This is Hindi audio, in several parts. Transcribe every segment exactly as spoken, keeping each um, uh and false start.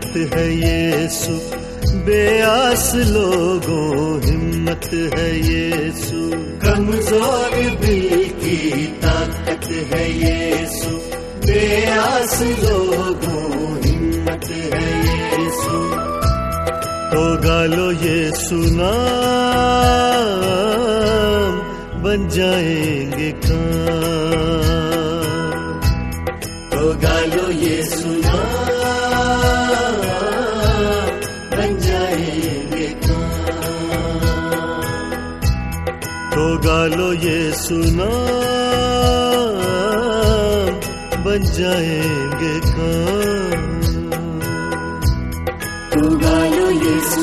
है यीशु, बेआस लोगों हिम्मत है यीशु, कमजोर दिल की ताकत है यीशु, बेआस लोगों हिम्मत है यीशु। तो गालो यीशु नाम, बन जाएंगे काम। तो गालो यीशु नाम, बन जाएंगे काम। तो गालो यीशु नाम, बन जाएंगे काम। तो गालो यीशु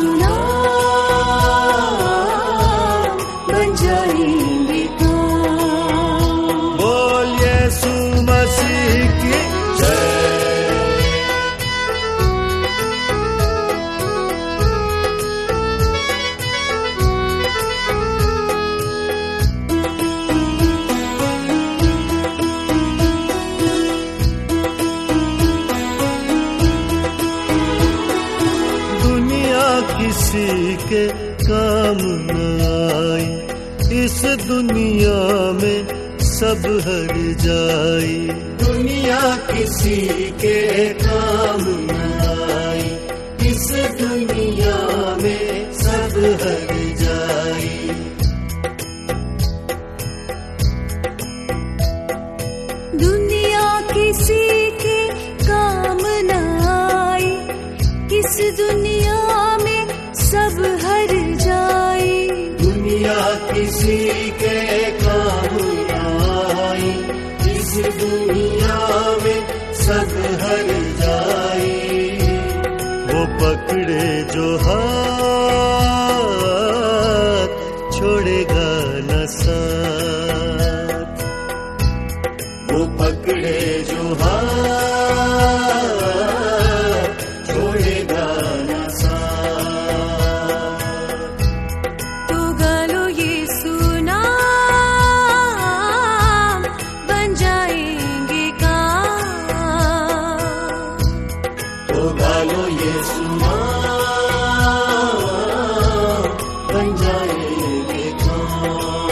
नाम, बन जाएंगे काम। बोल यीशु मसीह की जय। किसी के काम न आई, इस दुनिया में सब हर जाई। दुनिया किसी के काम न आई, इस दुनिया में सब हर जाई। दुनिया किसी के काम न आई, किस दुनिया में सब हर जाए। दुनिया किसी के काम न आई, इस दुनिया में सब हर जाए। वो पकड़े जो हाथ, छोड़ेगा न साथ। वो पकड़े जो हाथ, छोड़ेगा न साथ। तो गालो यीशु नाम, बन जाएंगे काम। तो गालो यीशु नाम, बन जाएंगे काम।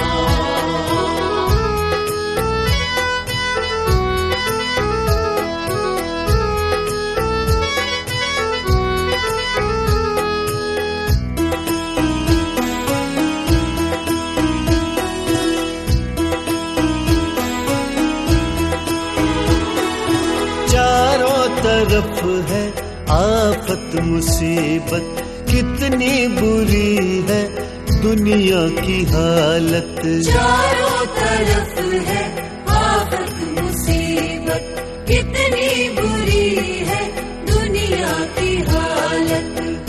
चारों तरफ है आफत मुसीबत, कितनी बुरी है दुनिया की हालत। चारों तरफ है आफत मुसीबत, कितनी बुरी है दुनिया की हालत।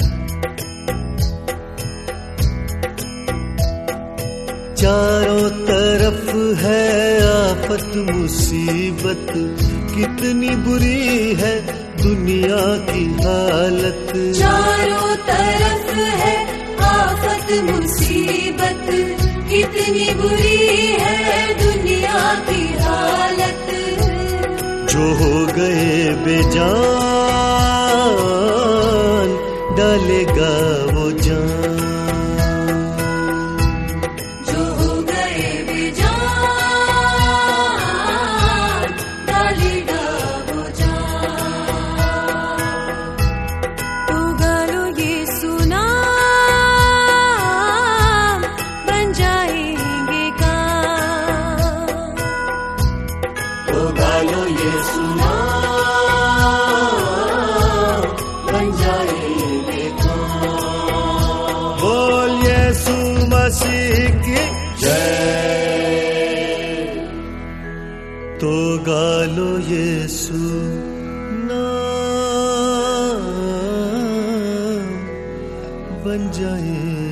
चारों तरफ है आफत मुसीबत, कितनी बुरी है दुनिया की हालत। चारों तरफ है आफत मुसीबत, कितनी बुरी है दुनिया की हालत। जो हो गए बेजान, डालेगा वो जान। मसीह की जय। तो गालो यीशु नाम, बन जाए